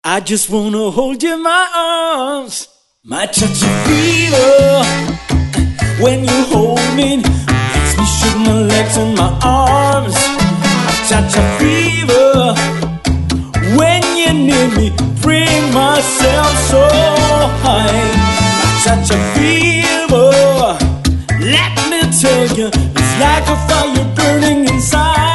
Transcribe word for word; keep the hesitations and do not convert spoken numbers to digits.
I just wanna hold you in my arms. My touch of fever when you hold me makes me shake my legs and my arms. My touch of fever when you're near me, bring myself so high. My touch of fever, let me tell you, it's like a fire burning inside.